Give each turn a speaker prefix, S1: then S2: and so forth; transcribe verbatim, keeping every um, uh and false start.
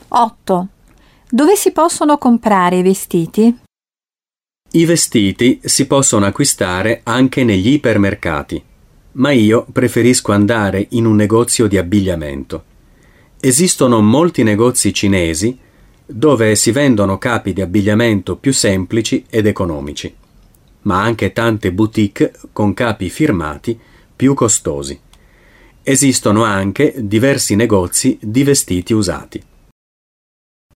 S1: otto. Dove si possono comprare i vestiti?
S2: I vestiti si possono acquistare anche negli ipermercati, ma io preferisco andare in un negozio di abbigliamento. Esistono molti negozi cinesi dove si vendono capi di abbigliamento più semplici ed economici, ma anche tante boutique con capi firmati più costosi. Esistono anche diversi negozi di vestiti usati.